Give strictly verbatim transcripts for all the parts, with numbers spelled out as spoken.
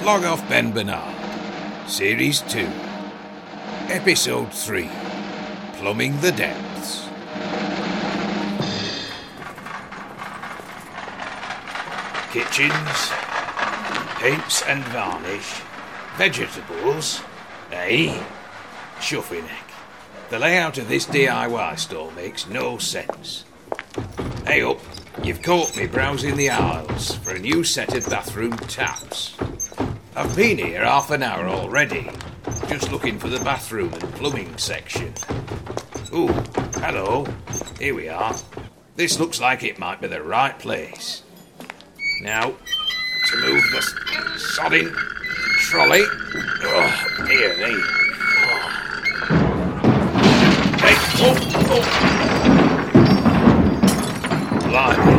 Blog Off Ben Bernard, Series two, Episode three, Plumbing the Depths. Kitchens, paints and varnish, vegetables, eh? Shuffy neck. The layout of this D I Y store makes no sense. Hey up, you've caught me browsing the aisles for a new set of bathroom taps. I've been here half an hour already, just looking for the bathroom and plumbing section. Ooh, hello, here we are. This looks like it might be the right place. Now, to move the sodding trolley. Oh, dear me. Oh. Hey, oh, oh. Blimey.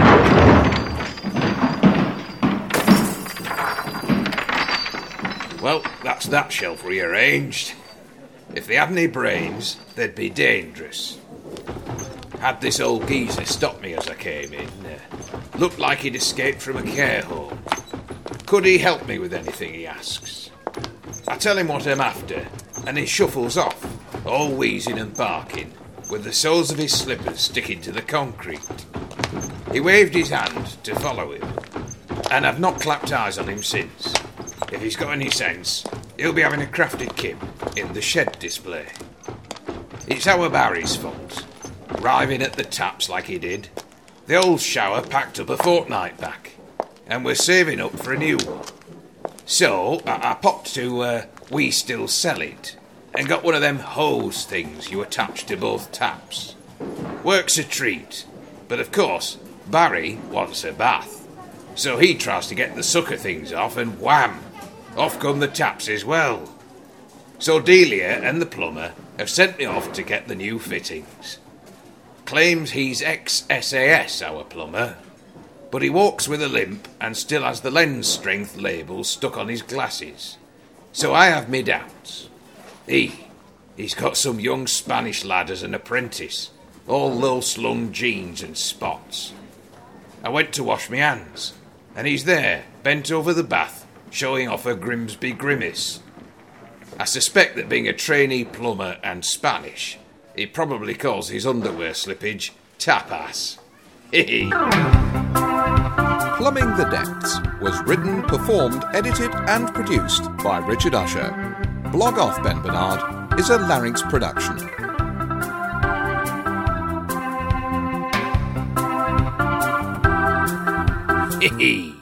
Well, that's that shelf rearranged. If they had any brains, they'd be dangerous. Had this old geezer stop me as I came in. Uh, looked like he'd escaped from a care home. Could he help me with anything, he asks. I tell him what I'm after, and he shuffles off, all wheezing and barking, with the soles of his slippers sticking to the concrete. He waved his hand to follow him, and I've not clapped eyes on him since. If he's got any sense, he'll be having a crafted kip in the shed display. It's our Barry's fault, arriving at the taps like he did. The old shower packed up a fortnight back, and we're saving up for a new one. So I, I popped to uh, We Still Sell It, and got one of them hose things you attach to both taps. Works a treat, but of course, Barry wants a bath. So he tries to get the sucker things off, and wham! Off come the taps as well. So Delia and the plumber have sent me off to get the new fittings. Claims he's ex-S A S, our plumber, but he walks with a limp and still has the lens strength label stuck on his glasses. So I have me doubts. He, he's got some young Spanish lad as an apprentice, all low-slung jeans and spots. I went to wash my hands, and he's there, bent over the bath, showing off a Grimsby grimace. I suspect that being a trainee plumber and Spanish, he probably calls his underwear slippage tapas. Hee Plumbing the Depths was written, performed, edited and produced by Richard Usher. Blog Off Ben Bernard is a Larynx production. Hee